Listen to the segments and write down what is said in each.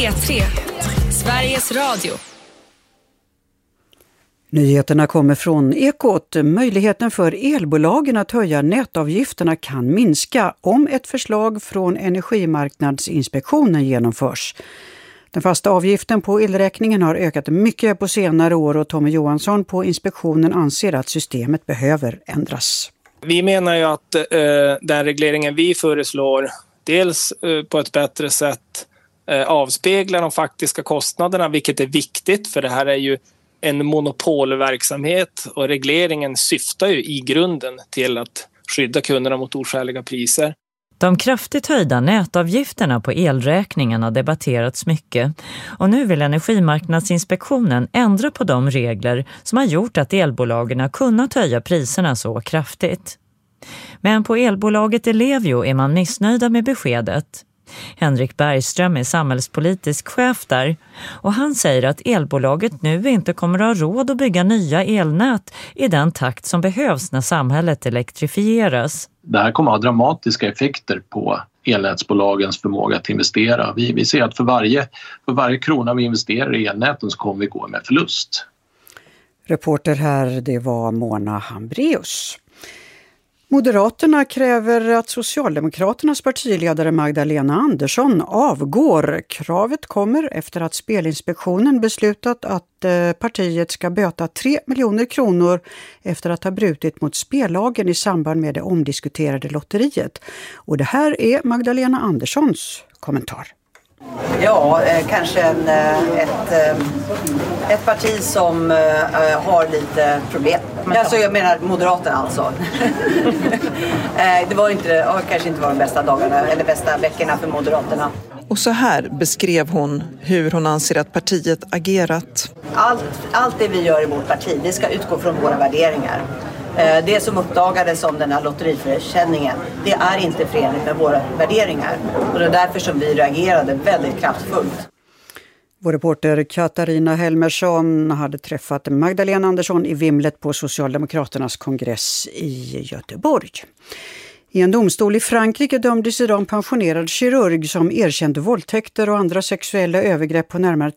P3, Sveriges Radio. Nyheterna kommer från Ekot. Möjligheten för elbolagen att höja nätavgifterna kan minska om ett förslag från Energimarknadsinspektionen genomförs. Den fasta avgiften på elräkningen har ökat mycket på senare år och Tommy Johansson på inspektionen anser att systemet behöver ändras. Vi menar ju att den regleringen vi föreslår dels på ett bättre sätt avspeglar de faktiska kostnaderna, vilket är viktigt för det här är ju en monopolverksamhet och regleringen syftar ju i grunden till att skydda kunderna mot oskäliga priser. De kraftigt höjda nätavgifterna på elräkningen har debatterats mycket och nu vill Energimarknadsinspektionen ändra på de regler som har gjort att elbolagen har kunnat höja priserna så kraftigt. Men på elbolaget Ellevio är man missnöjda med beskedet. Henrik Bergström är samhällspolitisk chef där och han säger att elbolaget nu inte kommer att ha råd att bygga nya elnät i den takt som behövs när samhället elektrifieras. Det här kommer att ha dramatiska effekter på elnätsbolagens förmåga att investera. Vi ser att för varje krona vi investerar i elnäten så kommer vi gå med förlust. Reporter här, det var Mona Hambreus. Moderaterna kräver att Socialdemokraternas partiledare Magdalena Andersson avgår. Kravet kommer efter att Spelinspektionen beslutat att partiet ska böta 3 miljoner kronor efter att ha brutit mot spellagen i samband med det omdiskuterade lotteriet. Och det här är Magdalena Anderssons kommentar. Ja, kanske ett parti som har lite problem. Alltså jag menar Moderaterna alltså. Det var kanske inte var de bästa dagarna eller bästa veckorna för Moderaterna. Och så här beskrev hon hur hon anser att partiet agerat. Allt det vi gör i vårt parti, det ska utgå från våra värderingar. Det som uppdagades om den här lotteriförsäljningen, det är inte förenligt med våra värderingar. Och det är därför som vi reagerade väldigt kraftfullt. Vår reporter Katarina Helmersson hade träffat Magdalena Andersson i vimlet på Socialdemokraternas kongress i Göteborg. I en domstol i Frankrike dömdes idag en pensionerad kirurg som erkände våldtäkter och andra sexuella övergrepp på närmare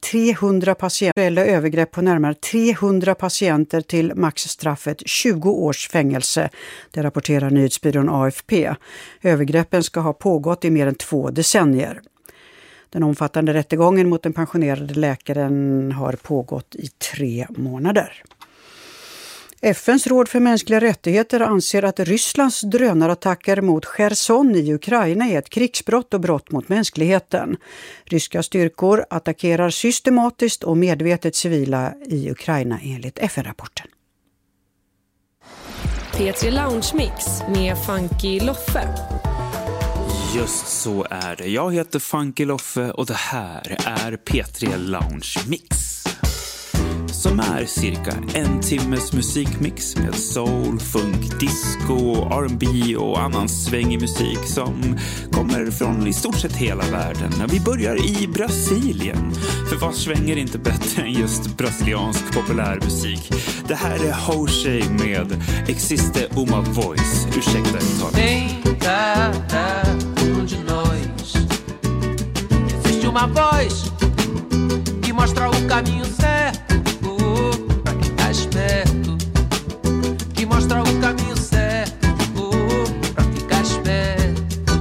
300 patienter till maxstraffet 20 års fängelse. Det rapporterar nyhetsbyrån AFP. Övergreppen ska ha pågått i mer än 2 decennier. Den omfattande rättegången mot den pensionerade läkaren har pågått i 3 månader. FNs råd för mänskliga rättigheter anser att Rysslands drönarattacker mot Cherson i Ukraina är ett krigsbrott och brott mot mänskligheten. Ryska styrkor attackerar systematiskt och medvetet civila i Ukraina enligt FN-rapporten. P3 Lounge Mix med Funky Loffe. Just så är det. Jag heter Funky Loffe och det här är P3 Lounge Mix. Som är cirka 1 timmes musikmix med soul, funk, disco, R&B och annan svängig musik som kommer från i stort sett hela världen. Vi börjar i Brasilien, för vad svänger inte bättre än just brasiliansk populärmusik. Det här är Jose med Existe Uma Voice. Ursäkta uttalet. Existe uma voz que mostra o caminho certo pra quem tá esperto, que mostra o caminho certo pra ficar esperto.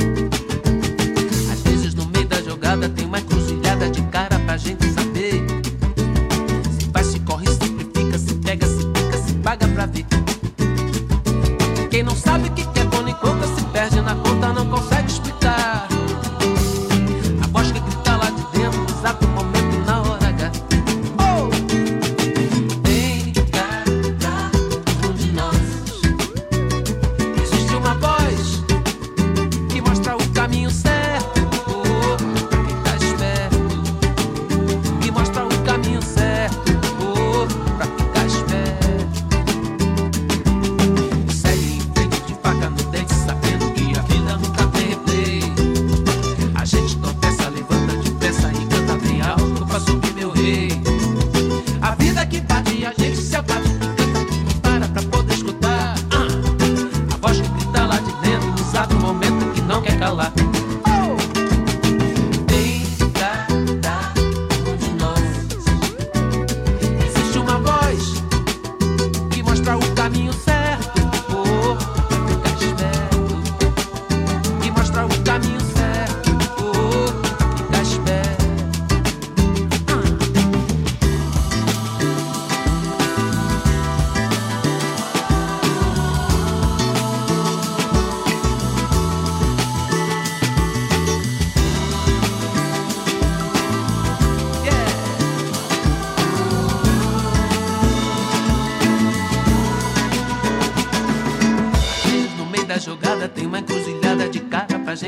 Às vezes no meio da jogada tem uma encruzilhada de cara pra gente saber se vai, se corre, se simplifica, se pega, se pica, se paga pra ver. Quem não sabe o que é bom enquanto se perde na conta não consegue explicar. A voz que grita lá de dentro, no exato momento, na hora H. Oh! Vem cá, onde nós existe uma voz que mostra o caminho certo pra quem tá esperto, que mostra o caminho certo pra ficar esperto. Segue em frente de faca no dente, sabendo que a vida nunca tem replay. A gente tropeça, levanta depressa e canta bem alto pra subir, meu rei. A vida que bate e a gente se abate e canta que para pra poder escutar. A voz que grita lá de dentro, no exato momento que não quer calar. Oh!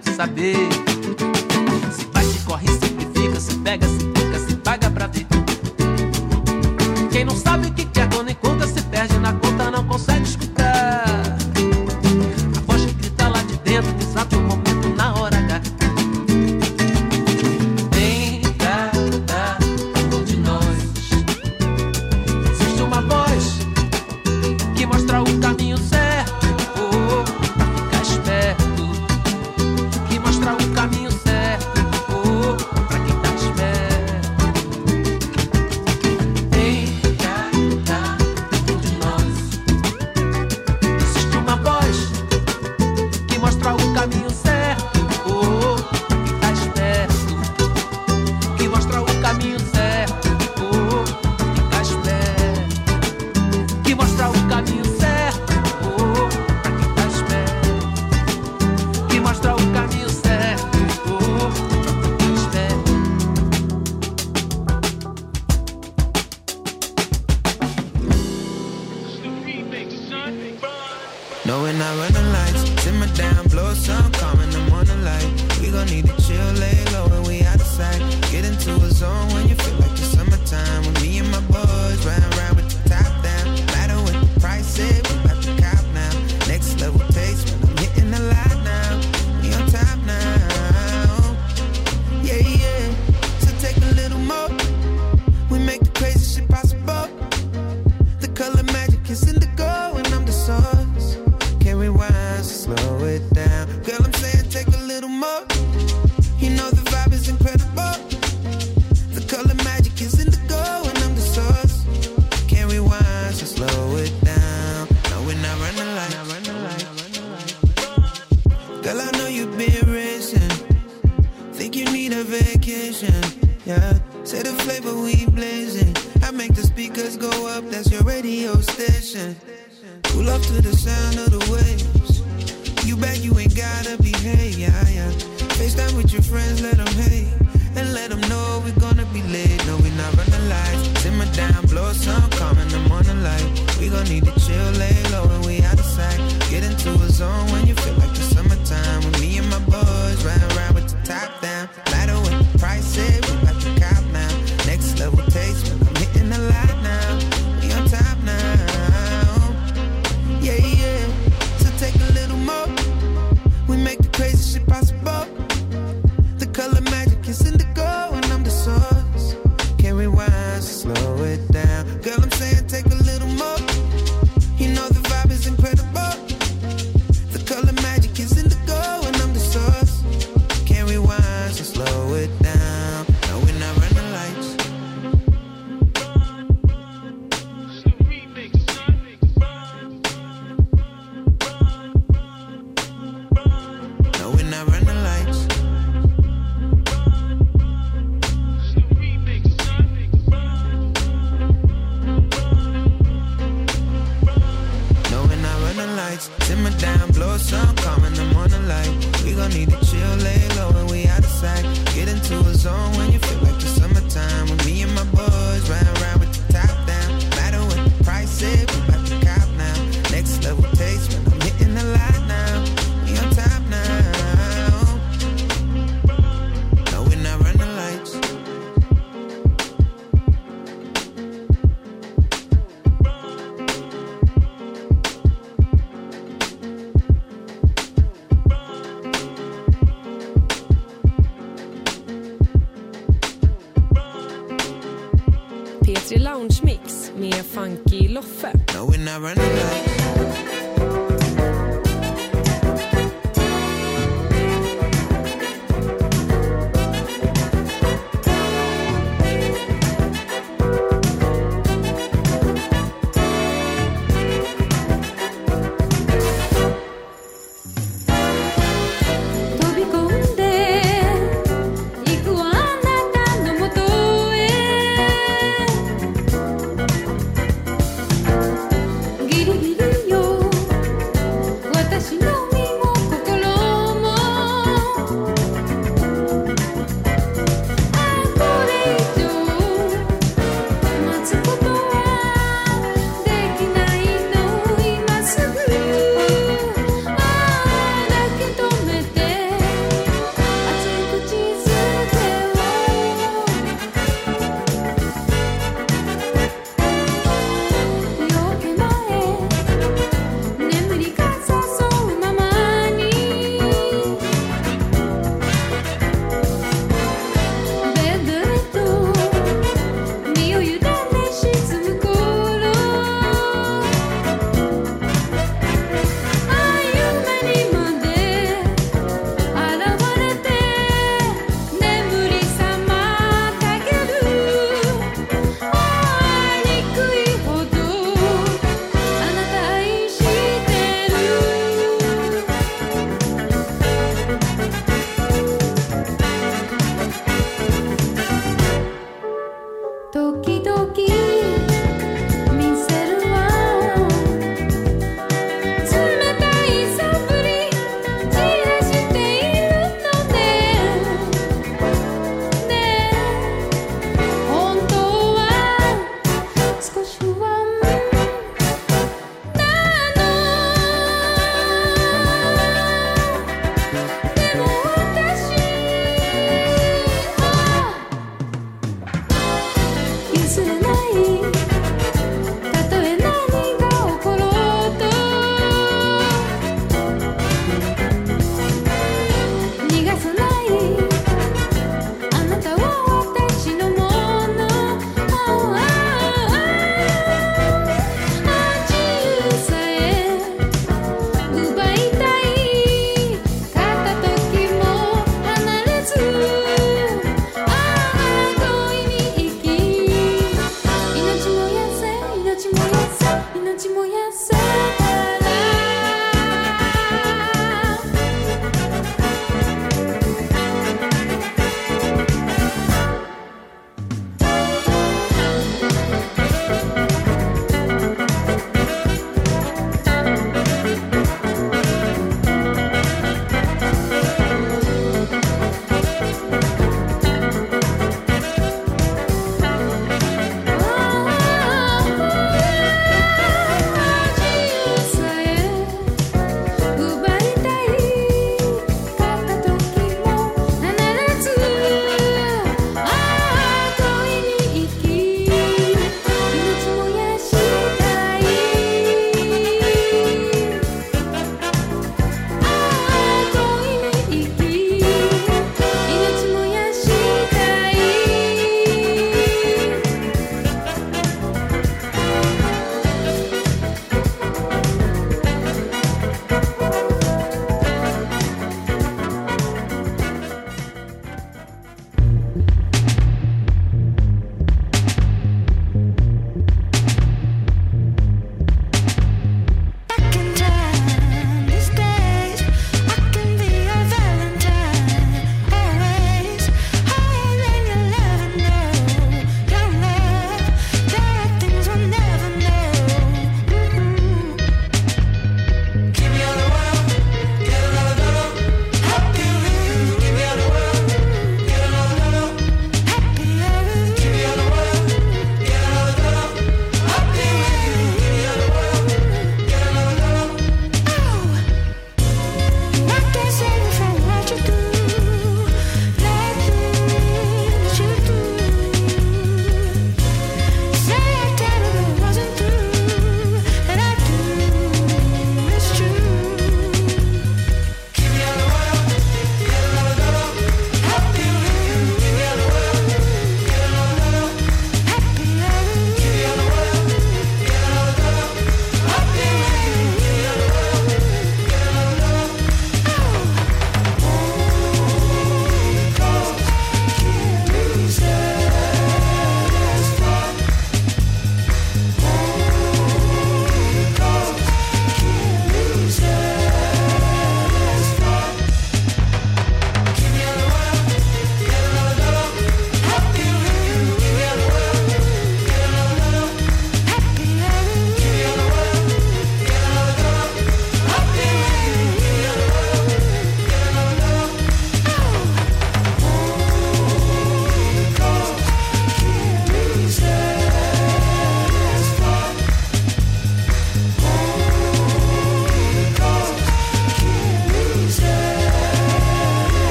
gente saber. Se vai, se corre, simplifica, se pega, se fica, se paga pra ver. Quem não sabe o que quer quando encontra, se perde na conta, não consegue escutar. A voz que grita lá de dentro, no exato momento, na hora H. Em cada um de nós existe uma voz que mostra o caminho certo, pra ficar esperto. Que mostra o caminho certo, pra quem tá esperto. Em cada um de nós existe uma voz que mostra o caminho certo, pra quem tá esperto. Que mostra o caminho certo, pra quem tá esperto. Que mostra o caminho certo, pra quem tá esperto. Que mostra o caminho certo, pra quem tá esperto. No, we're not running lights. Simmer down, blow some calm in the morning light. We gon' need to chill, lay low when we out of sight. Get into a zone when you feel like the summertime. With me and my boys, riding around with the top down. Matter what the price is, we bout to cop now. Next level taste when I'm hitting the light now. We on top now. Yeah, yeah. So take a little more. We make the crazy shit possible. The color magic is indigo and I'm the source. Can rewind, so slow it down. Girl, I'm saying take a little more. You know the vibe is incredible. The color magic is indigo and I'm the source. Can rewind, so slow it down. No, we're not running light. Girl, I know you've been racing. Think you need a vacation. Yeah, say the flavor we blazing. I make the speakers go up, that's your radio station. Cool up to the sound of the waves. You back, you ain't gotta behave, yeah, yeah. FaceTime with your friends, let them hate. And let them know we're gonna be late. No, we're not running lights. Simmer down, blow some calm in the morning light. We gon' need to chill, lay low when we out of sight. Get into a zone when you feel like the summertime. With me and my boys, riding around with the top down. Matter what the price is, we bout to cop now. Next level taste when I'm hitting the light now. We on top now. Yeah, yeah. So take a little more. We make the crazy shit possible. The color magic is indigo and I'm the source. Can rewind, so slow it down. Girl, I'm saying take a little more. You know the vibe is incredible. The color magic is indigo and I'm the source. Can rewind, so slow it down. No, we're not running lights. No, we're not running lights. No, we're not running lights. Simmer down, blow some calm in the morning light. We gon' need to chill, lay low when we out of sight. Get into a zone when you feel like the summertime. With me and my boys, riding around with the top down. Matter what the price is, we bout to cop now. Next level taste when I'm hitting the light now. We on top now. No, we're not running lights. P3 Lounge Mix med Funky Loffe. No, we're not running lights. Giru giru yo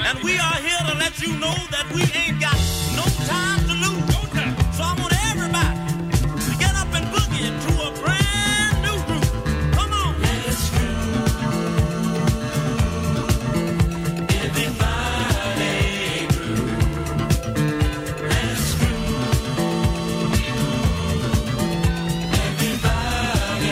And we are here to let you know that we ain't got no time to lose. So I want everybody to get up and boogie to a brand new groove. Come on. Let's groove. Everybody groove. Let's groove. Everybody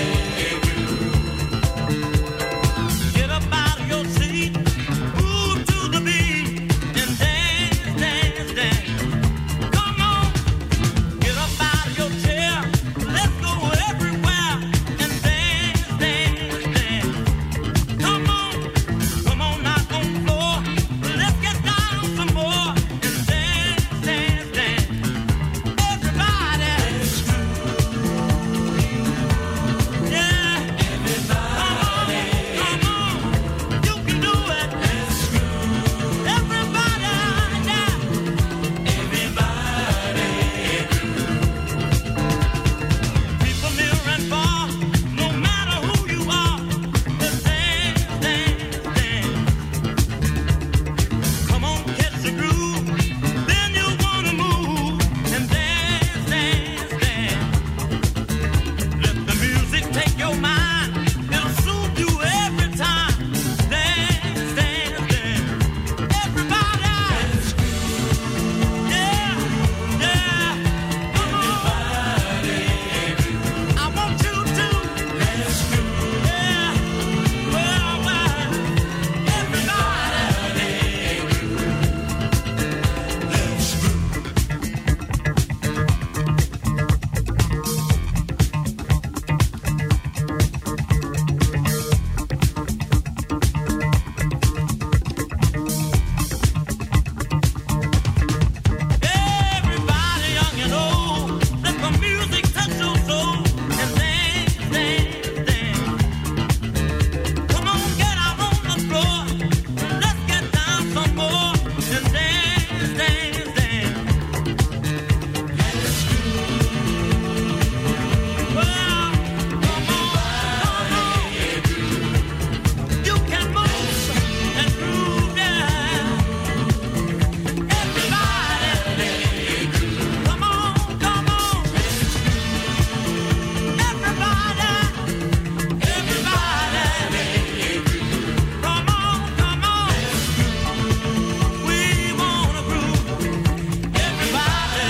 groove. Get up out of your seat, move to the beat, and dance, dance, dance. Come on, get up out of your chair, let's go everywhere, and dance, dance, dance. Come on, knock on the floor, let's get down some more, and dance, dance, dance. Everybody, yeah. Come on, you can do it. Everybody, yeah. People near and far, no matter who you are, just dance, dance, dance. Come on, catch the groove, then you wanna move and dance, dance, dance. Let the music take your mind, it'll soothe you every time. Dance, dance, dance. Everybody, yeah, yeah. Come on, I want you to. Let's go. Yeah, well, everybody. Let's go. Everybody, young and old, let the music touch your soul and dance, dance, dance. Come on, get out on the floor, let's get down some more and dance, dance, dance. Let's go. Well, come on. You can move and groove, yeah. Everybody, come on. Everybody, come on. We wanna groove. Everybody,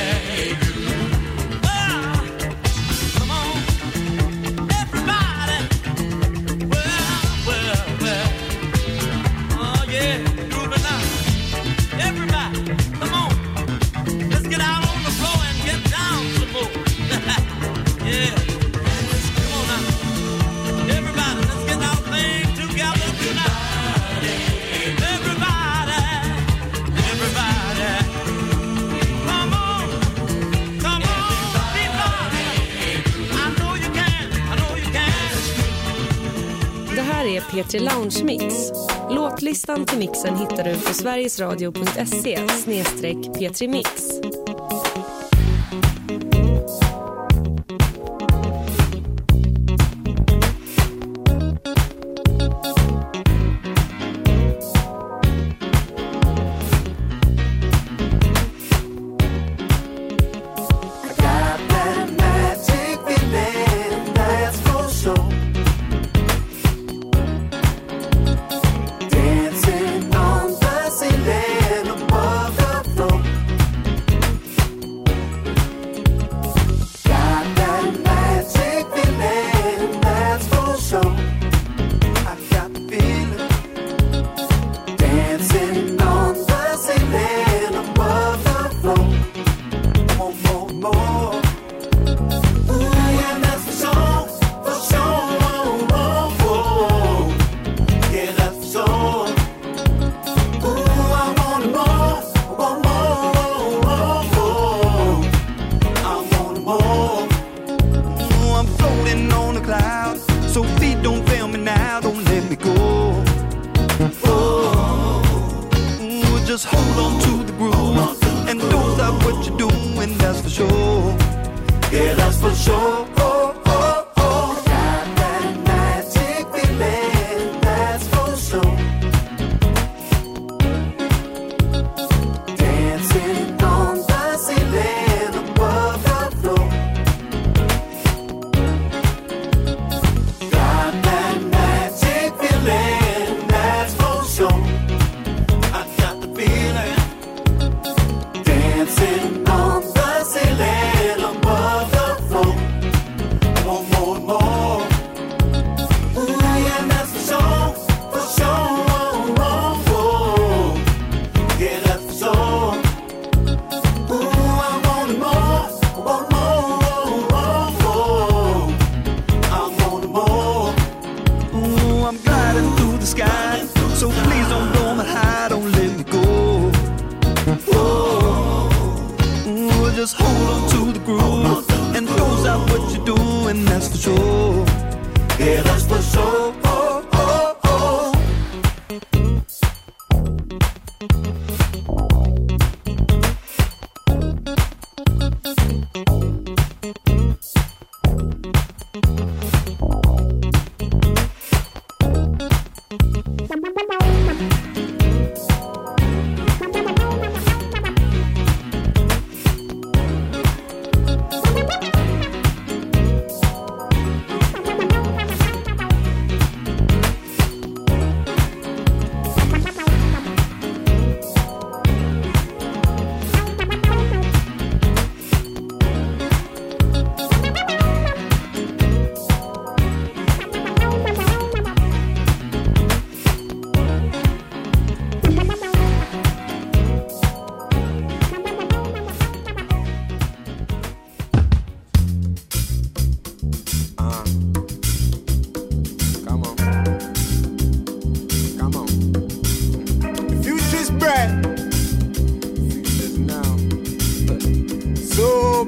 well, come on. Everybody, well. Oh yeah, grooving now. Everybody, come on. Let's get out on the floor and get down some more. Yeah. Come on now. Everybody, let's get our thing together tonight. Everybody. Come on. People. I know you can. Det här är P3 Lounge Mix. Låtlistan till mixen hittar du på sverigesradio.se/P3 Mix. Dancing on the ceiling above the floor. Just hold on to the groove and don't stop what you're doing, that's for sure. Yeah, that's for sure. Oh, oh, oh. Got that magic feeling, that's for sure.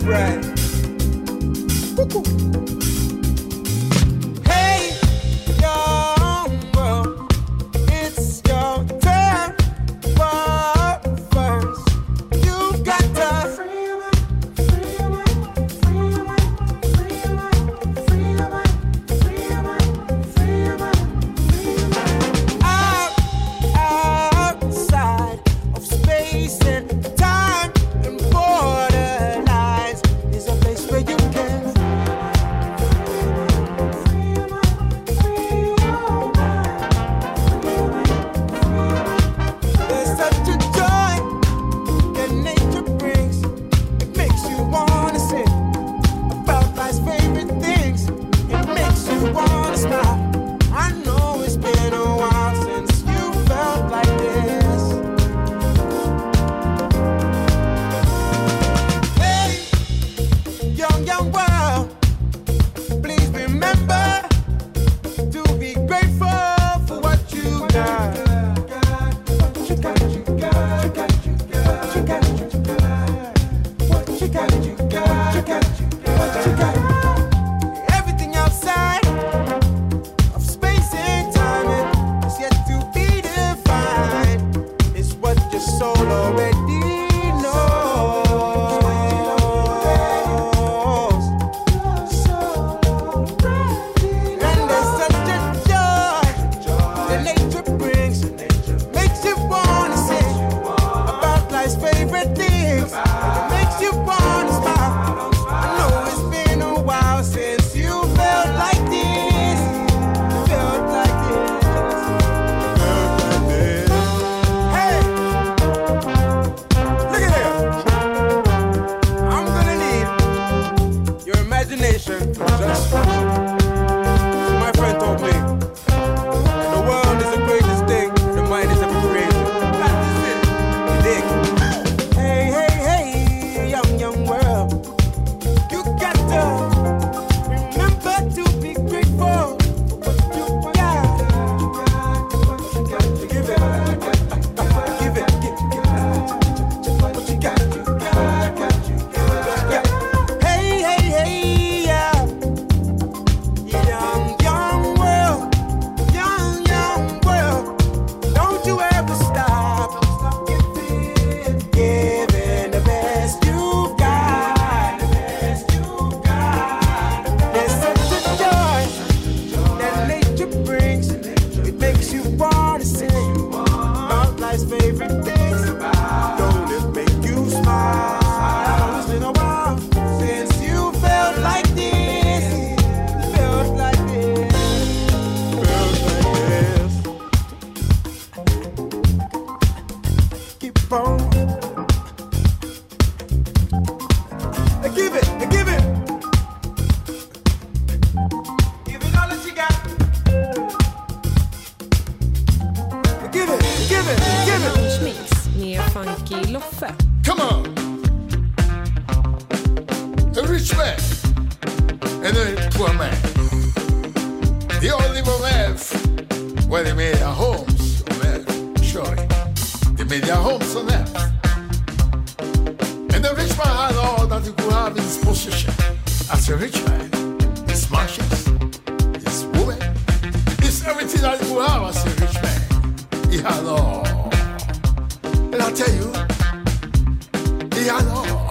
bright. Hey, young world, it's your turn. But first, you got to free your mind, free your mind, free your mind, free your mind, free your mind, free your mind, free your mind, free your mind. Outside of space and time and borderlines is a place where you can. There's such a joy that nature brings. It makes you wanna sing about life's favorite things. It makes you wanna smile. I know it's been a while since you felt like this. Hey, young world, please remember to be grateful for what you got. What you got, you got, you got, you got, you got, you got. What you got, you got, you got, you got, what you got. Everything outside of space and time is yet to be defined. It's what your soul already knows. And there's such a joy that nature brings. Makes you wanna sing about life's favorite things. Makes you wanna smile. I know it's been a while since you felt like this. Felt like this. Felt like this. Hey, look at here. I'm gonna need your imagination for just. My friend told me the world is the greatest thing the mind has ever created. That's it. You dig? Hey, hey, hey, young world. You got to remember to be grateful for what you got. Give it. Give it. What you got. Hey, hey, hey, yeah. Young world. Young world. Don't you ever stop giving the best you've got. There's such a joy that nature brings. It makes you wanna sing about life's favorite things. Don't it make you smile? It's been a while since you felt like this. Felt like this. Felt like this. Keep on. Give it. Give it all that you got. Give it. Lounge Mix med Funky Loffe. Come on! A rich man and a poor man. They all live on earth where they made their homes on earth. Sure, they made their homes on earth. And the rich man had all that he could have in his possession. As a rich man, his mansions, his woman, his everything that he could have as a rich man. He had all. And I tell you, he had all.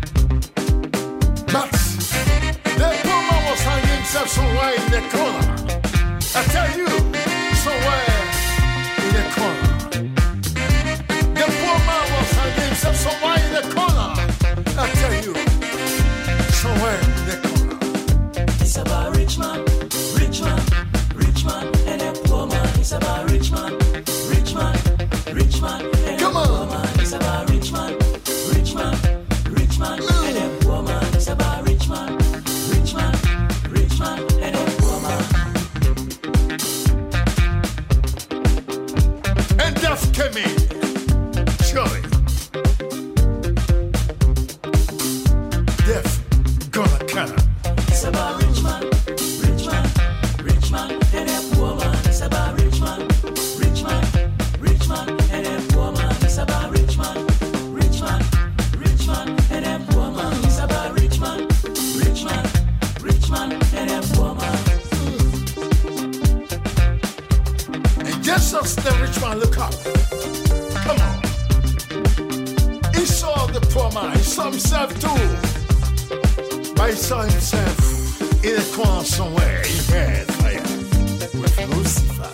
But the poor man was hanging himself somewhere in the corner. I tell you, somewhere in the corner. The poor man was hanging himself somewhere in the corner. I tell you, somewhere in the corner. It's about rich man, and a poor man. It's about rich man, and Come a on. poor man. It's about rich man, and a poor man. It's about rich man, and a poor man. man, he saw himself too. But he saw himself in a corner somewhere. He had fire with Lucifer.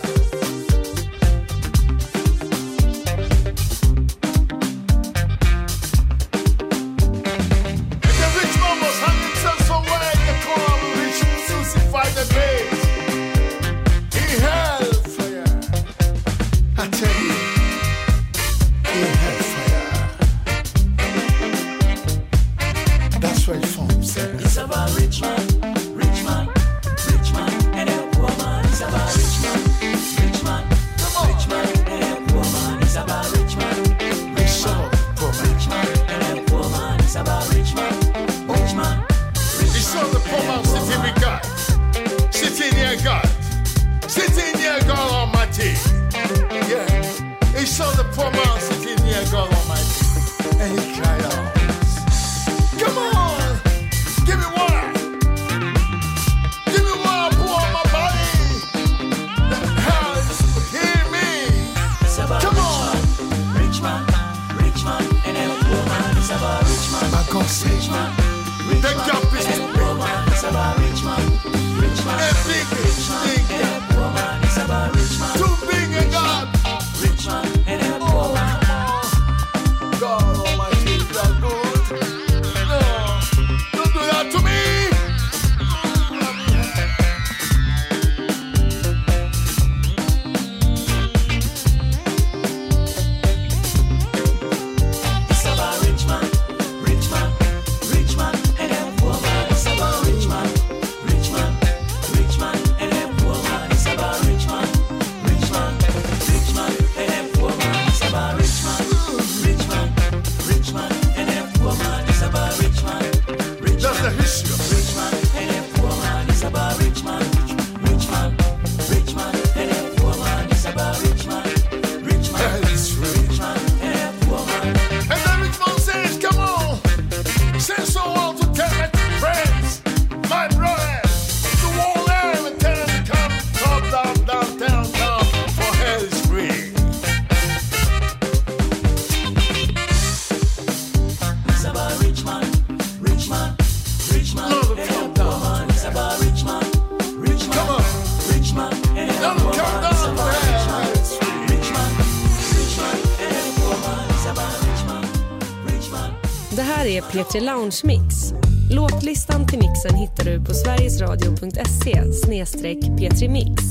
And the rich man was hanging himself somewhere in the corner with Lucifer the base. He had fire. I tell you, he had fire. That's where he found himself. It's about rich man, rich man, rich man, and a poor man. It's about rich man, rich man, rich man, and a poor man. It's about rich man, rich man, rich man, and a poor man. It's about rich man, rich man. He saw the poor man sitting with God, sitting near God, sitting near God Almighty. Yeah, he saw the poor man sitting near God Almighty, and he cried out, "Come on, give me water, give me water, pour on my body. The house hear me. Come on, rich man, rich man, and a poor man. It's about rich man, my God said, rich man, rich the man, gap is and a too poor big. man. It's about rich man, rich man, Big, rich man, big and a gap. poor man. It's about rich man, Too big a God. rich man, and a poor man. God Almighty, is that good? No, don't do that to me. It's about rich man, rich man, rich man, and a poor man. It's about rich man, rich man, rich man, and a poor man. It's about rich man, rich man, rich man, and a poor man. It's about rich man, rich man, rich man, and a poor man. It's about rich man, rich That's the man, history of it. rich man, and a poor man. It's about rich man, rich man, rich man, and a poor man. It's about rich man, rich man, That is true. rich man, and a poor man. And the rich man says, come on, send someone to tell my friends, my brothers, to warn them and tell them to come down, for hell is free. It's about rich man, rich man, rich man, Lord, and come a poor down. man. It's about rich man, rich man, Come on. rich man, and a Let poor them come man. It's down for about rich hell, man, it's free. rich man, rich man, and a poor man. It's about rich man, rich man. Det här är P3 Lounge Mix. Låtlistan till mixen hittar du på sverigesradio.se/P3 Mix.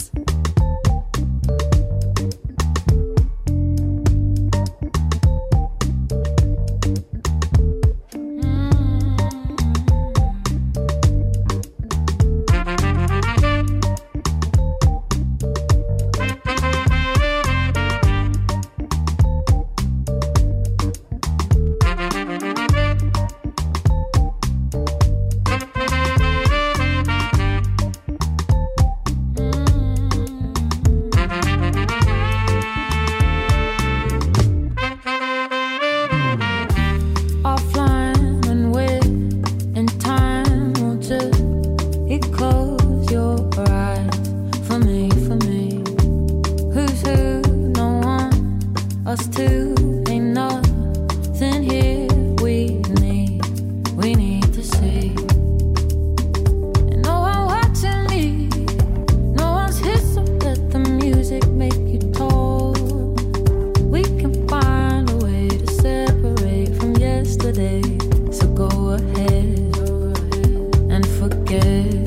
Offline and with in time will just it close your eyes for me, who's who, no one, us two, ain't nothing here we need to see. And no one watching me, no one's here, so let the music make you tall. We can find a way to separate from yesterday. So go ahead and forget.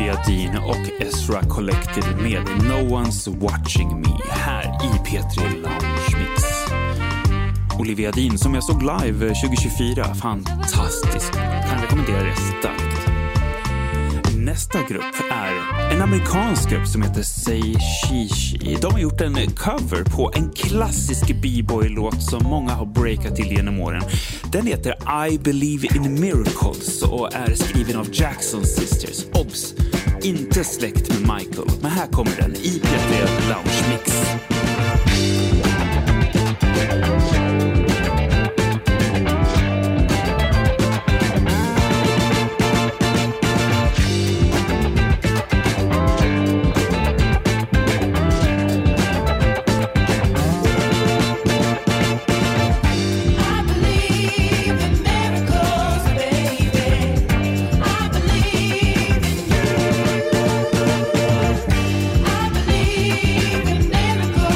Olivia Dean och Ezra Collective med No One's Watching Me här i P3 Lounge Mix. Olivia Dean som jag såg live 2024, fantastisk, kan rekommendera det starkt. Nästa grupp är en amerikansk grupp som heter Say Shishi. De har gjort en cover på en klassisk b-boy-låt som många har breakat till genom åren. Den heter I Believe in Miracles och är skriven av Jackson Sisters. Obs! Inte släkt med Michael, men här kommer den i P3 Lounge Mix. Miracles.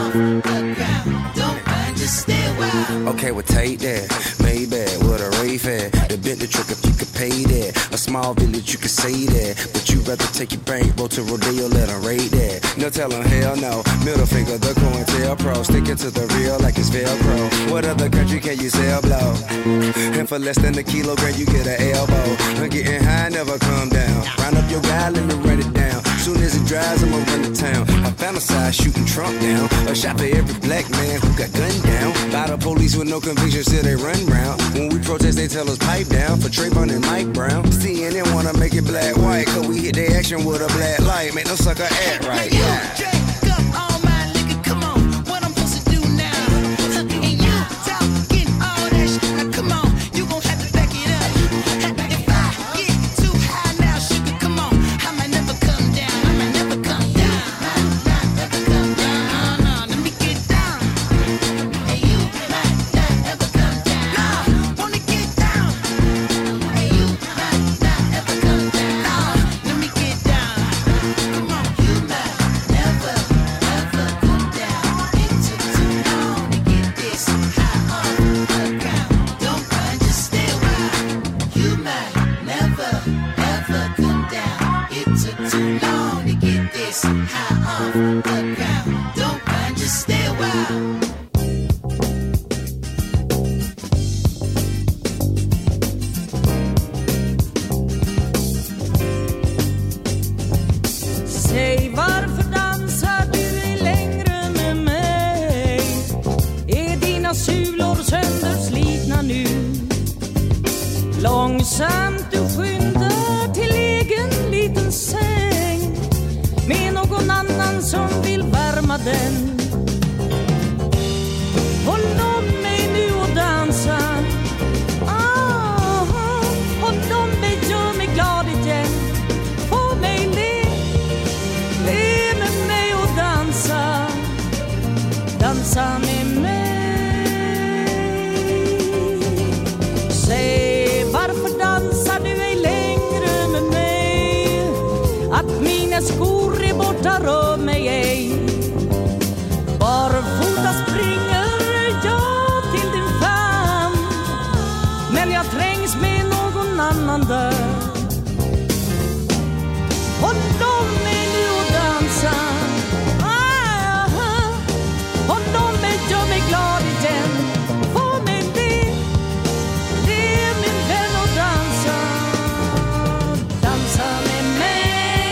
off the ground. Don't burn, just stay a while. Okay, well take that, Maybach with a rave at. The bit the trick if you could pay that. A small village you could say that, but you rather take your bankroll to Rodeo, let them raid that. No tell them hell no, middle finger the COINTELPRO. Sticking to the real like it's Velcro. What other country can you sell blow? And for less than a kilogram you get an elbow. I'm getting high, never come down. Round up your guy, let me run it down. Soon as it dries, I'ma run to town. I fantasize shooting Trump down. A shot for every black man who got gunned down. By the police with no conviction, still they run round. When we protest, they tell us pipe down. For Trayvon and Mike Brown. CNN wanna make it black white, cause we hit their action with a black light. Make no sucker act right. Yeah. Långsamt du skyndar till egen liten säng med någon annan som vill värma den. Håll om mig nu och dansa. Håll om mig, gör mig glad igen. Få mig le med mig och dansa. Dansa med mig. Säg, varför dansar du ej längre med mig? Att mina skor är borta, rör mig ej. Barfota springer jag till din famn, men jag trängs med någon annan där. Håll om mig nu och dansa. Håll om mig, gör mig glad igen. Få mig le min vän och dansa. Dansa med mig.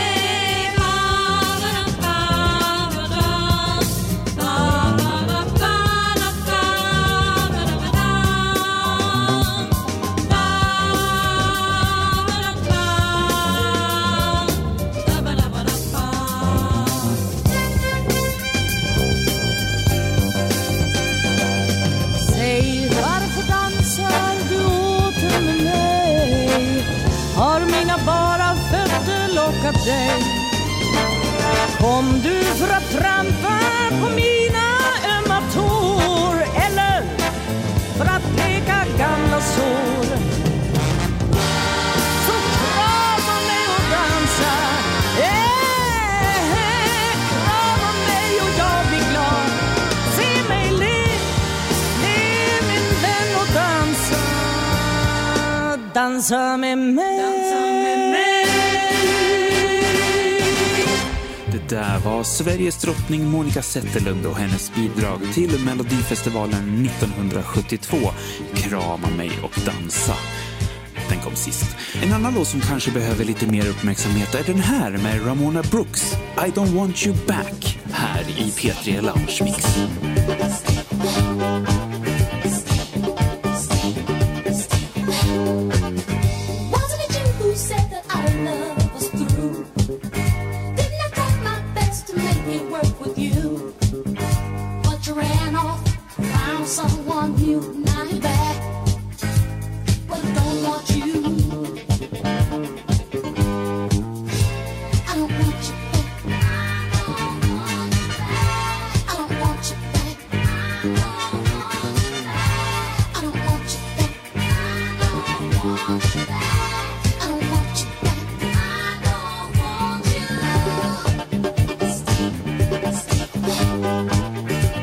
Säg, varför dansar du åter med mig? Har mina bara fötter lockat dig? Kom du för att trampa på mina ömma tår, eller för att leka gamla sår? Så krama mig och dansa. Krama mig och jag blir glad. Se mig le min vän och dansa. Dansa med mig. Det där var Sveriges drottning Monica Zetterlund och hennes bidrag till Melodifestivalen 1972, Krama mig och dansa. Den kom sist. En annan låt som kanske behöver lite mer uppmärksamhet är den här med Ramona Brooks, I don't want you back, här i P3 Lounge Mix. Wasn't it you who said that our love was through? Didn't I try my best to make it work with you? But you ran off, found someone new, now you're back. Well, I don't want you. I don't want you back. I don't want you back. I don't want you back. I don't want you back. I don't want you back. I don't want you.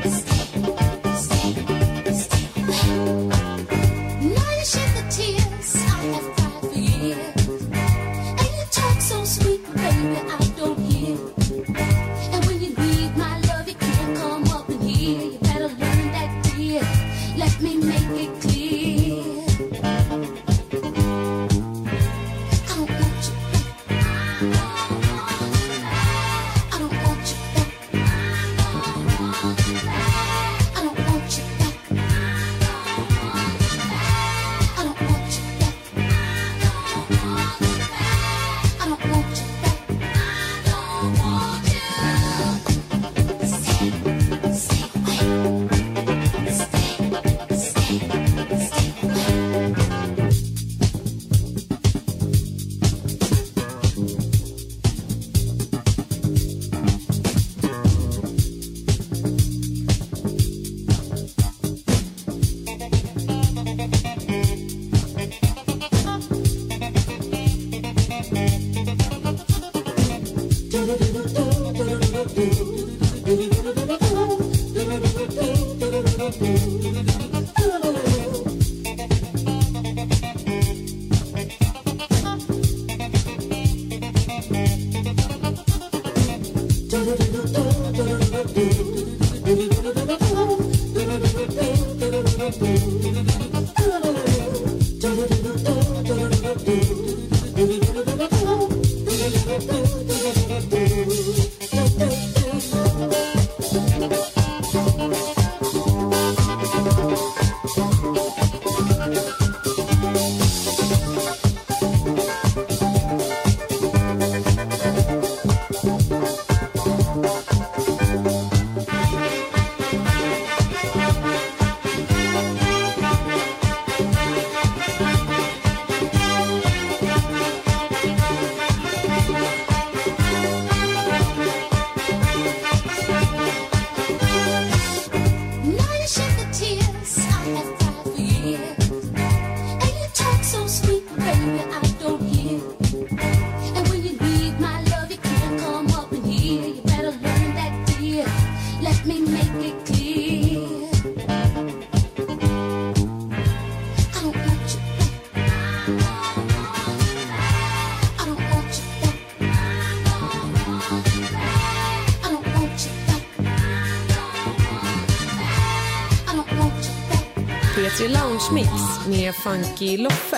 P3 Lounge Mix med Funky Loffe.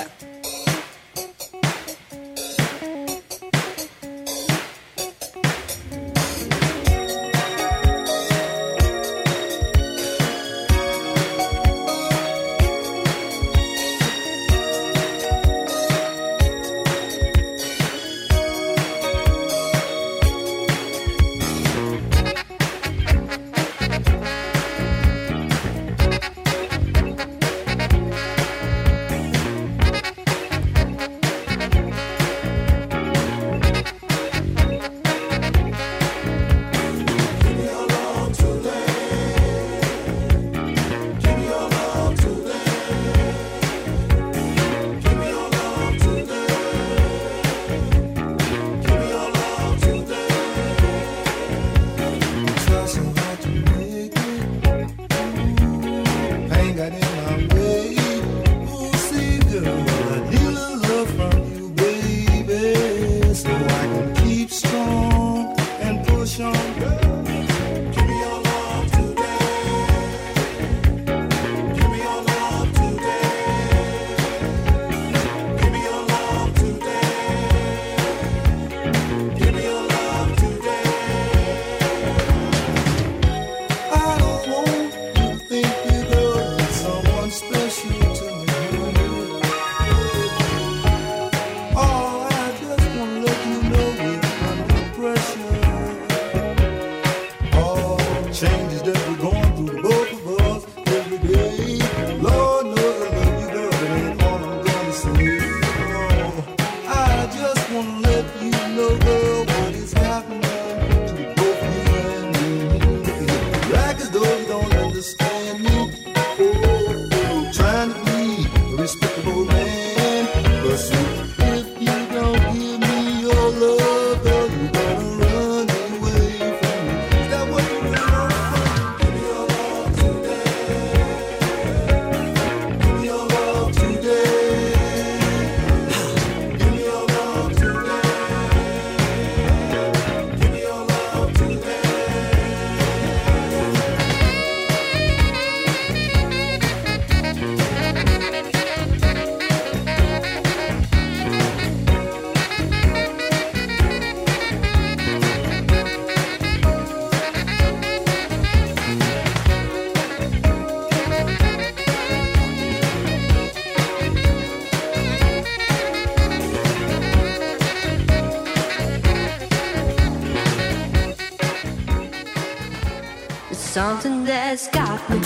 Something that's got me,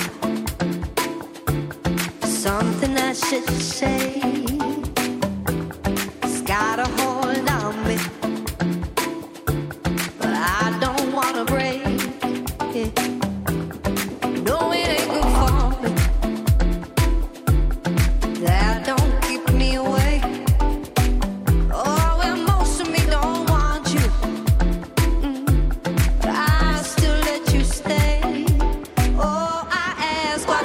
something I should say. It's got a hold on me, but I don't wanna break it. No, it ain't good for me. That don't keep me away. Oh, well, most of me don't want you, but I still let you stay. Oh, I ask why.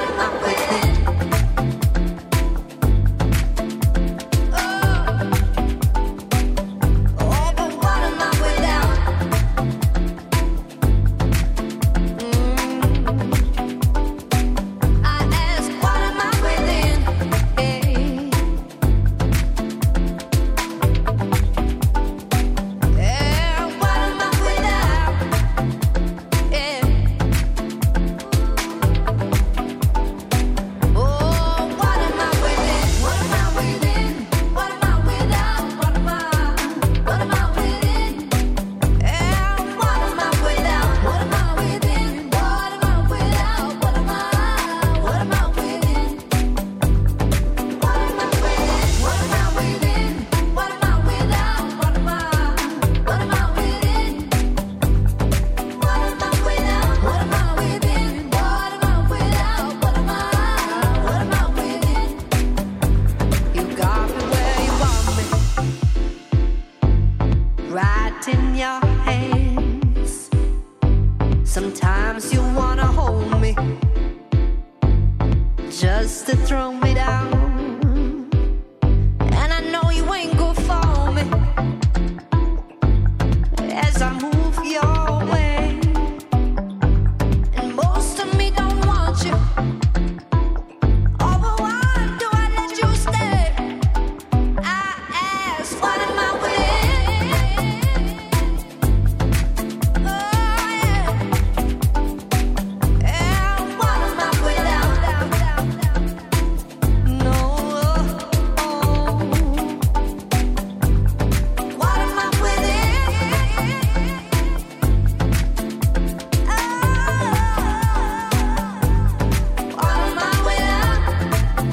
just to throw me down. And I know you ain't good for me as I move your way. And most of me don't want you. Oh, but why do I let you stay? I ask, what am I with? Oh, yeah. Yeah, what am I without? No. What am I within? What am I without?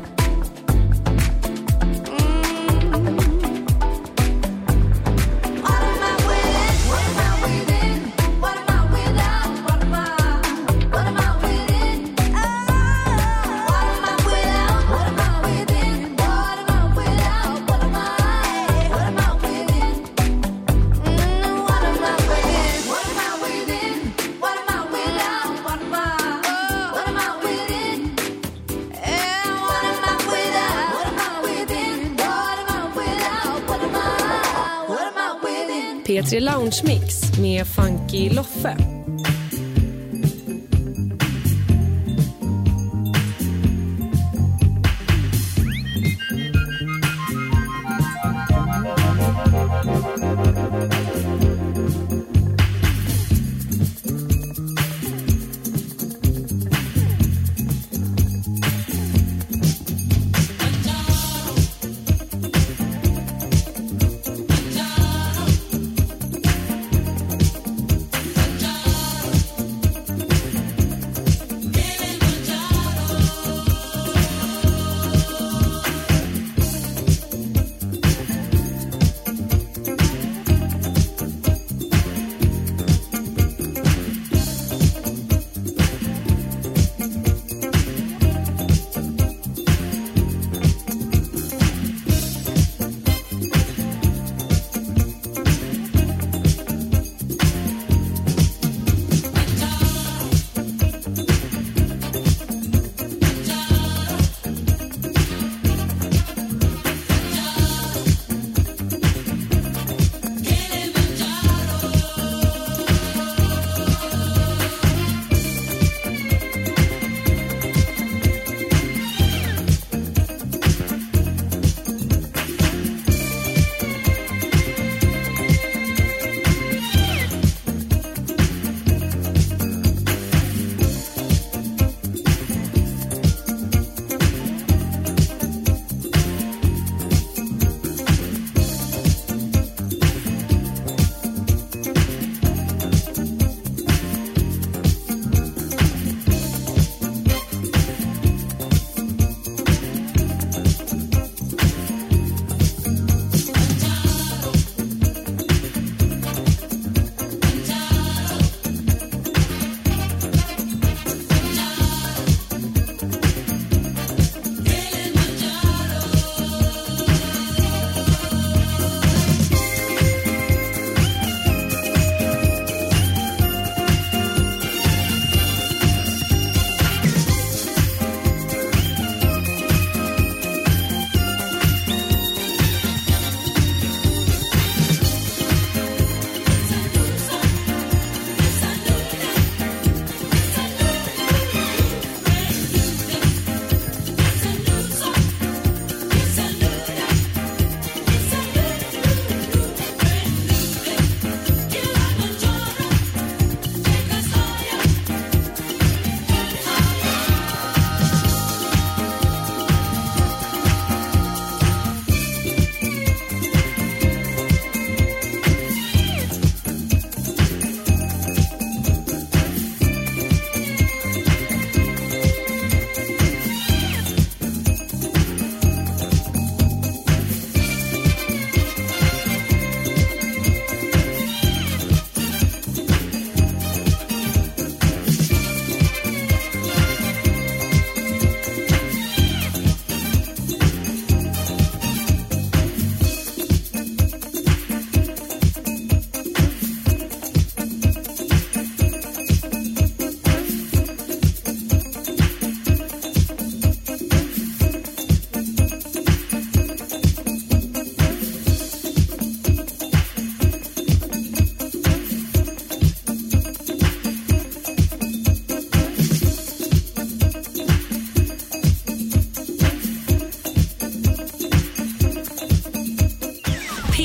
What am I within? What am I within? What am I without? What am I within? What am I without? What am I within? What am I without? What am I within? What am I within? What am I within? What am I without? What am I within? Yeah, what am I without? What am I within? What am I without? What am I within? P3 Lounge Mix med Funky Loffe. Mangiaro,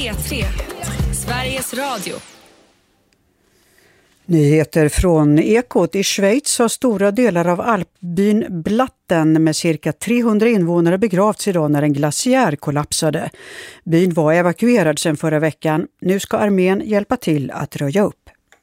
P3, Sveriges Radio. Nyheter från Ekot. I Schweiz har stora delar av alpbyn Blatten med cirka 300 invånare begravts idag när en glaciär kollapsade. Byn var evakuerad sedan förra veckan. Nu ska armén hjälpa till att röja upp.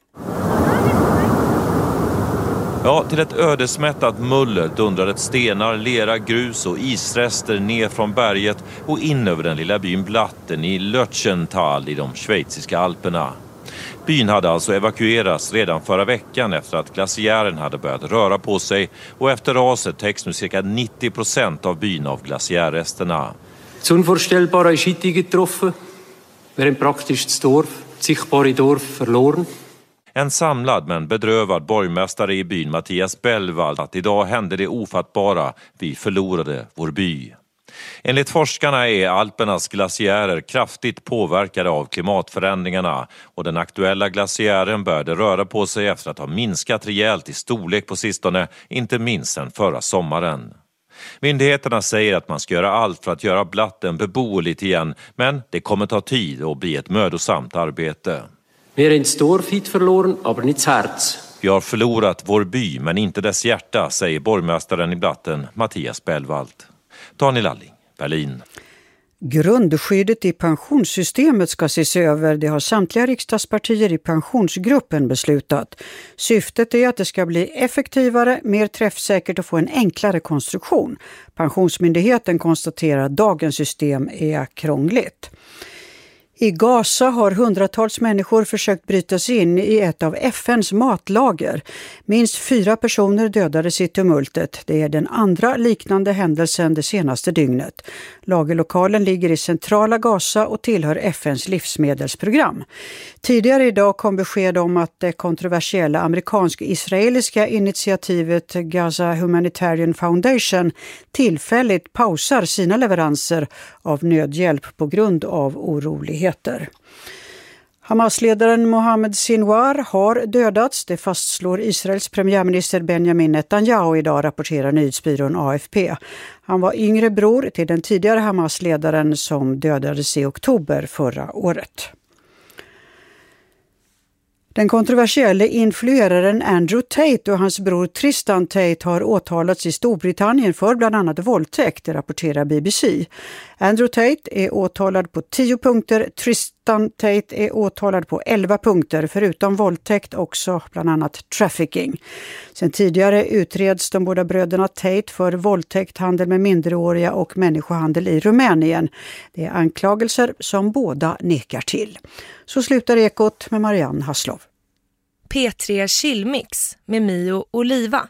Ja, till ett ödesmättat muller dundrade stenar, lera, grus och isrester ner från berget och in över den lilla byn Blatten i Lötschental i de schweiziska alperna. Byn hade alltså evakuerats redan förra veckan efter att glaciären hade börjat röra på sig och efter raset täcks nu cirka 90% av byn av glaciärresterna. Das Unvorstellbare ist heute getroffen. Wir haben praktisch das Dorf, das sichtbare Dorf verloren. En samlad men bedrövad borgmästare i byn, Mattias Bellwald, att idag hände det ofattbara. Vi förlorade vår by. Enligt forskarna är Alpernas glaciärer kraftigt påverkade av klimatförändringarna och den aktuella glaciären började röra på sig efter att ha minskat rejält i storlek på sistone, inte minst sedan förra sommaren. Myndigheterna säger att man ska göra allt för att göra Blatten beboeligt igen, men det kommer ta tid och bli ett mödosamt arbete. Wir haben das Dorf hit verloren, aber nicht das Herz. Vi har förlorat vår by men inte dess hjärta, säger borgmästaren i Blatten, Mattias Bellwald. Daniel Alling, Berlin. Grundskyddet i pensionssystemet ska ses över. Det har samtliga riksdagspartier i pensionsgruppen beslutat. Syftet är att det ska bli effektivare, mer träffsäkert och få en enklare konstruktion. Pensionsmyndigheten konstaterar att dagens system är krångligt. I Gaza har hundratals människor försökt bryta sig in i ett av FNs matlager. Minst 4 personer dödades i tumultet. Det är den andra liknande händelsen det senaste dygnet. Lagerlokalen ligger i centrala Gaza och tillhör FNs livsmedelsprogram. Tidigare idag kom besked om att det kontroversiella amerikansk-israeliska initiativet Gaza Humanitarian Foundation tillfälligt pausar sina leveranser av nödhjälp på grund av oroligheter. Hamas-ledaren Mohammed Sinwar har dödats. Det fastslår Israels premiärminister Benjamin Netanyahu idag, rapporterar nyhetsbyrån AFP. Han var yngre bror till den tidigare Hamas-ledaren som dödades i oktober förra året. Den kontroversiella influeraren Andrew Tate och hans bror Tristan Tate har åtalats i Storbritannien för bland annat våldtäkt, rapporterar BBC. Andrew Tate är åtalad på 10 punkter, Tristan Tate är åtalad på 11 punkter, förutom våldtäkt också bland annat trafficking. Sen tidigare utreds de båda bröderna Tate för våldtäkt, handel med minderåriga och människohandel i Rumänien. Det är anklagelser som båda nekar till. Så slutar Ekot med Marianne Hasslov. P3 Chillmix med Mio Oliva.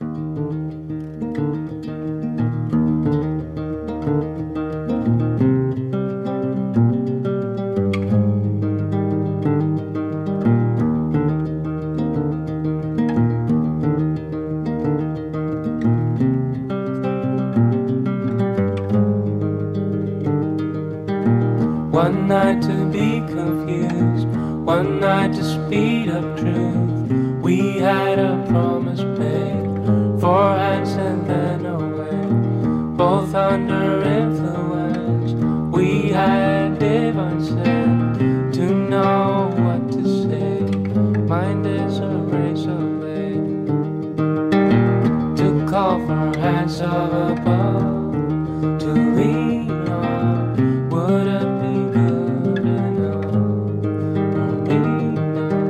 One night to be confused, one night to speed up truth. We had a promise made, 4 hands and then away, both under influence. We had divine sense to know what to say. Mind is a razor blade to call for hands of above, to lean on. Would it be good enough for me now?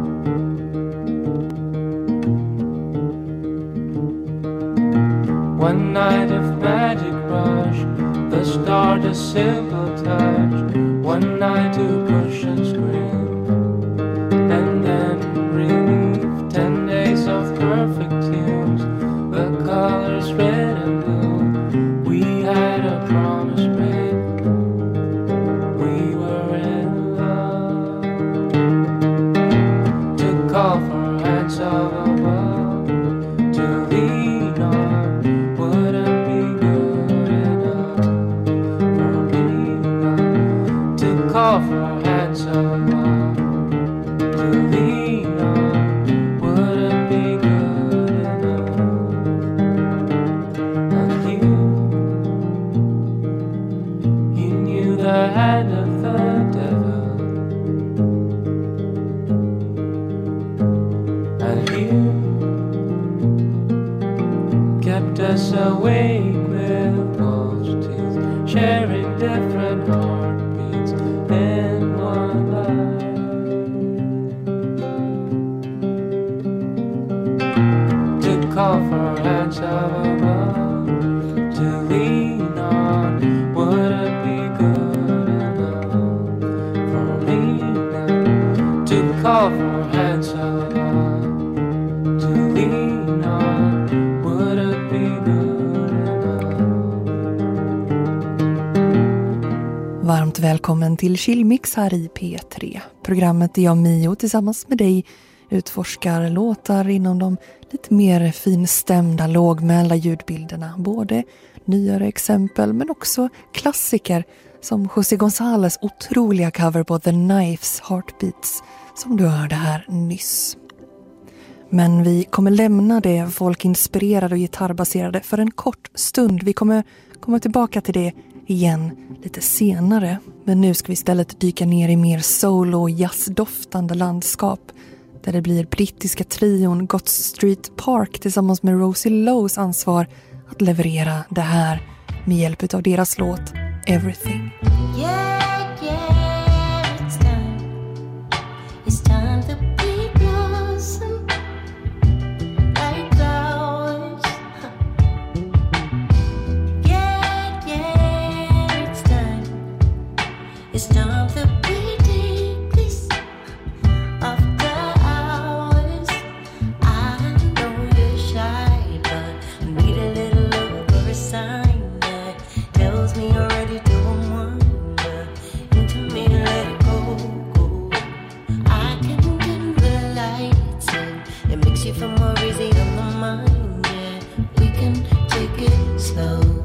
One night of magic rush, the start a simple touch. One night to push and scream, and then relief. 10 days of perfect tunes, the colors red and blue. We had a promise made, we were in love. To call for hands of above, to lean on. Would it be good enough for me now? To call for hands of above, to lean on. Would it be good enough? And us awake with closed teeth, sharing different heartbeats in one life. To call for hands of above, to lean on, would it be good enough for me now? To call for hands of above, to lean on, would it be good enough? Varmt välkommen till Chillmix här i P3. Programmet där jag, Mio, tillsammans med dig utforskar låtar inom de lite mer finstämda, lågmälda ljudbilderna. Både nyare exempel men också klassiker som José González otroliga cover på The Knifes Heartbeats som du hörde här nyss. Men vi kommer lämna det folkinspirerade och gitarrbaserade för en kort stund. Vi kommer komma tillbaka till det igen lite senare. Men nu ska vi istället dyka ner i mer soul- och jazzdoftande landskap där det blir brittiska trion Got Street Park tillsammans med Rosie Lowe's ansvar att leverera det här med hjälp av deras låt Everything. Yeah, yeah, it's time. It's time to be blossom like flowers. Yeah, yeah, it's time. It's time to be deeply after hours. I know you're shy, but I need a little look or a sign that tells me you're ready to wander into me, let it go, go. I can dim the lights and it makes you feel more easy on the mind. Yeah, we can take it slow.